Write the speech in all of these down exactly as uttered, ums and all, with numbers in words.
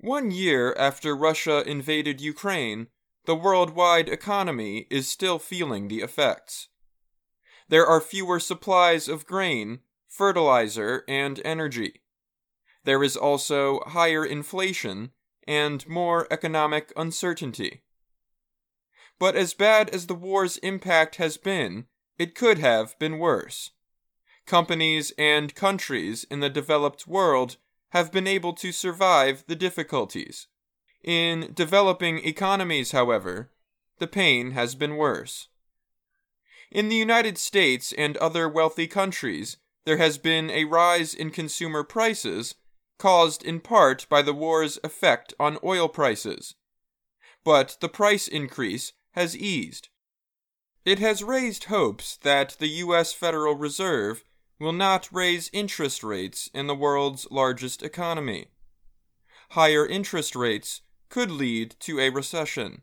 One year after Russia invaded Ukraine, the worldwide economy is still feeling the effects. There are fewer supplies of grain, fertilizer, and energy. There is also higher inflation and more economic uncertainty. But as bad as the war's impact has been, it could have been worse. Companies and countries in the developed world have been able to survive the difficulties. In developing economies, however, the pain has been worse. In the United States and other wealthy countries, there has been a rise in consumer prices caused in part by the war's effect on oil prices. But the price increase has eased. It has raised hopes that the U S Federal Reserve will not raise interest rates in the world's largest economy. Higher interest rates could lead to a recession.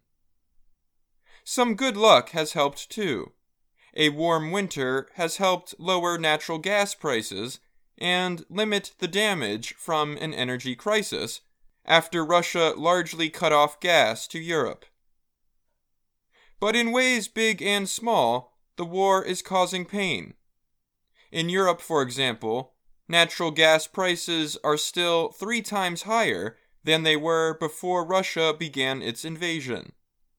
Some good luck has helped too. A warm winter has helped lower natural gas prices and limit the damage from an energy crisis after Russia largely cut off gas to Europe. But in ways big and small, the war is causing pain. In Europe, for example, natural gas prices are still three times higher than they were before Russia began its invasion.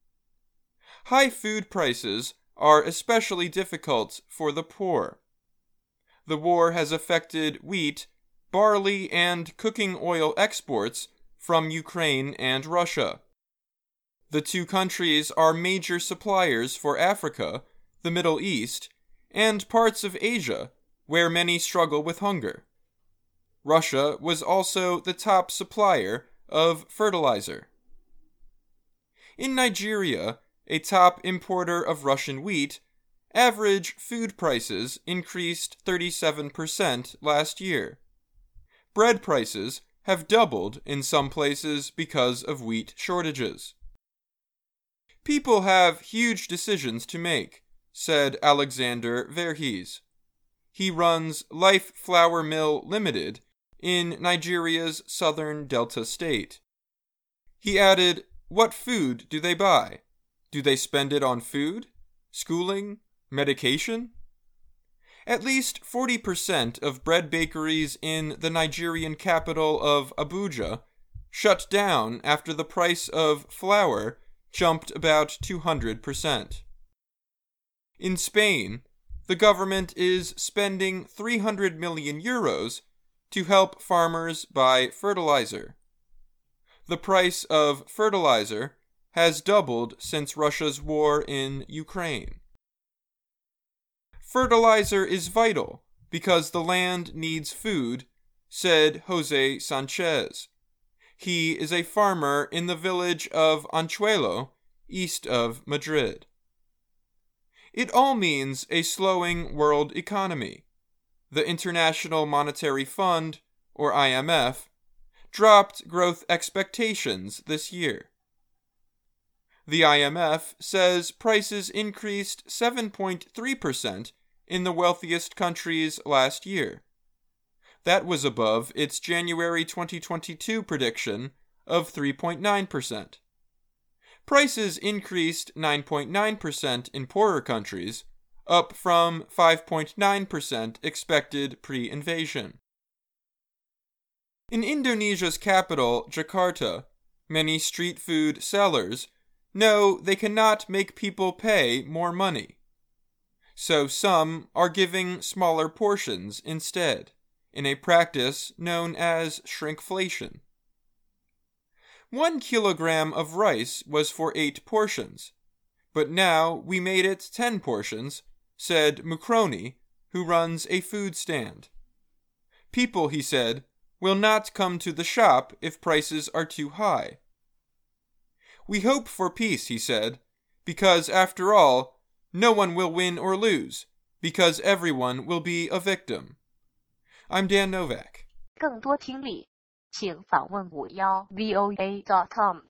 High food prices are especially difficult for the poor. The war has affected wheat, barley, and cooking oil exports from Ukraine and Russia. The two countries are major suppliers for Africa, the Middle East, and parts of Asia, where many struggle with hunger. Russia was also the top supplier of fertilizer. In Nigeria, a top importer of Russian wheat, average food prices increased thirty-seven percent last year. Bread prices have doubled in some places because of wheat shortages. People have huge decisions to make, said Alexander Verghese. He runs Life Flour Mill Limited in Nigeria's southern Delta state. He added, "What food do they buy? Do they spend it on food, schooling, medication?" At least forty percent of bread bakeries in the Nigerian capital of Abuja shut down after the price of flour jumped about two hundred percent. In Spain, the government is spending three hundred million euros to help farmers buy fertilizer. The price of fertilizer has doubled since Russia's war in Ukraine. Fertilizer is vital because the land needs food, said Jose Sanchez. He is a farmer in the village of Anchuelo, east of Madrid. It all means a slowing world economy. The International Monetary Fund, or I M F, dropped growth expectations this year. The I M F says prices increased seven point three percent in the wealthiest countries last year. That was above its January twenty twenty-two prediction of three point nine percent. Prices increased nine point nine percent in poorer countries, up from five point nine percent expected pre-invasion. In Indonesia's capital, Jakarta, many street food sellers know they cannot make people pay more money. So some are giving smaller portions instead, in a practice known as shrinkflation. One kilogram of rice was for eight portions, but now we made it ten portions, said Mukroni, who runs a food stand. People, he said, will not come to the shop if prices are too high. We hope for peace, he said, because after all, no one will win or lose, because everyone will be a victim. I'm Dan Novak. 更多听力，请访问五幺 V O A dot com。